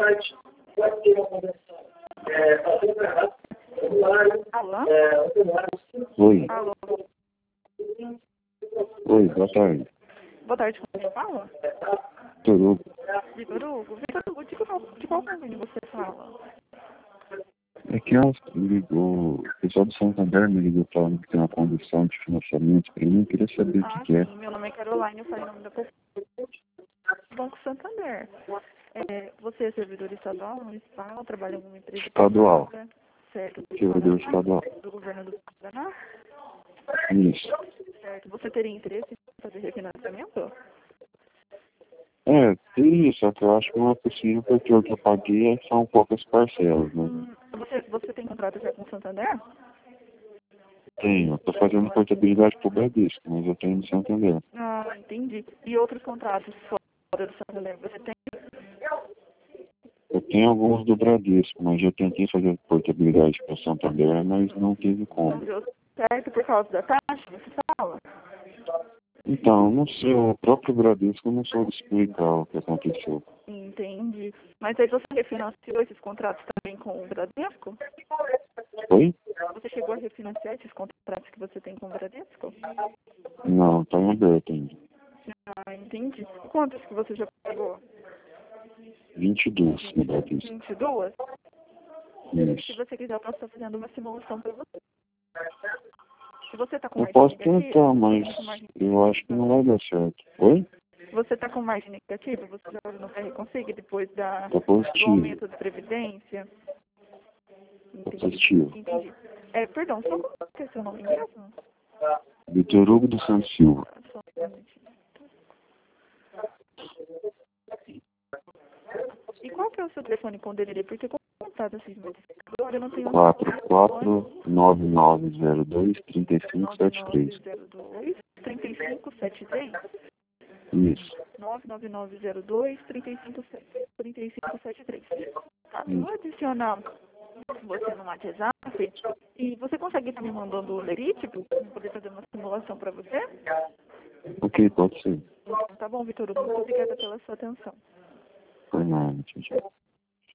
Alô? Oi. Alô? Oi, boa tarde. Boa tarde, como você fala? Tudo. Vitor Hugo. Vitor Hugo, de qual convênio você fala? É que o pessoal do Santander me ligou falando que tem uma condição de financiamento para mim. Eu queria saber o que é. Sim, meu nome é Caroline, eu falei em nome da Banco Santander. Você é servidor estadual, municipal, trabalha em alguma empresa Estadual. privada? Certo. Servidor estadual. Do governo do Paraná? Isso. Certo. Você teria interesse em fazer refinanciamento? Tem isso, só que eu acho que não é possível porque o que eu paguei são poucas parcelas, né? Você tem contrato já com o Santander? Tenho, eu tô fazendo portabilidade pro Bradesco, mas eu tenho no Santander. Ah, entendi. E outros contratos fora do Santander, você tem? Eu tenho alguns do Bradesco, mas eu tentei fazer portabilidade para Santander, mas não teve Não como. deu certo por causa da taxa, você fala? Então, não sei, o próprio Bradesco não soube explicar o que aconteceu. Entendi. Mas aí você refinanciou esses contratos também com o Bradesco? Oi? Você chegou a refinanciar esses contratos que você tem com o Bradesco? Não, tá em aberto ainda. Ah, entendi. Quantos que você já pagou? 22 no Bradesco. 22? Se Isso. você quiser, eu posso estar fazendo uma simulação para você. Se você está com Eu margem posso negativa, tentar, mas eu acho que não vai dar certo. Oi? você está com margem negativa, você já olha no PR Consiga depois Tá do positivo. aumento de previdência? Tá positivo. Entendi. Perdão, só qual que é seu nome mesmo? Vitor Hugo dos Santos Silva. Só um minutinho. E qual que é o seu telefone com DDD? Porque como está assim, eu não tenho 449923573. 3573? Isso. 99902-3573. Tá, eu vou adicionar você no WhatsApp e você consegue estar me mandando o lerite para eu poder fazer uma simulação para você? Ok, pode ser. Tá bom, Vitor, muito obrigada pela sua atenção. Foi nada, tchau, tchau.